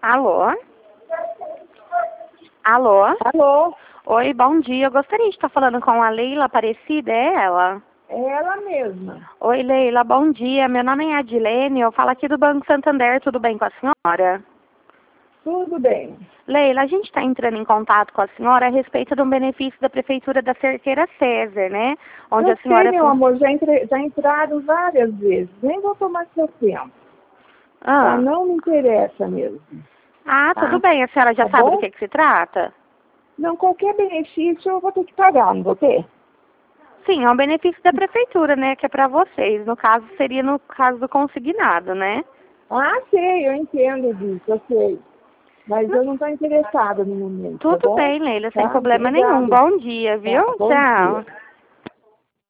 Alô? Alô? Alô? Oi, bom dia. Eu gostaria de estar falando com a Leila Aparecida, é ela? É ela mesma. Oi, Leila, bom dia. Meu nome é Adilene, eu falo aqui do Banco Santander, tudo bem com a senhora? Tudo bem. Leila, a gente está entrando em contato com a senhora a respeito de um benefício da Prefeitura da Cerqueira César, né? Onde Eu a senhora... sei, meu amor, já entraram várias vezes. Nem vou tomar seu tempo. Tá? Ah. Não me interessa mesmo. Tudo Tá? bem. A senhora já Tá sabe do bom? que se trata? Não, qualquer benefício eu vou ter que pagar, não vou ter? Sim, é um benefício da Prefeitura, né? Que é para vocês. No caso, seria no caso do consignado, né? Ah, sei, eu entendo disso, eu sei. Mas eu não estou interessada no momento, tá Tudo bom? bem, Leila, sem Tá? problema nenhum. Obrigada. Bom dia, viu? Tá, bom Tchau. dia.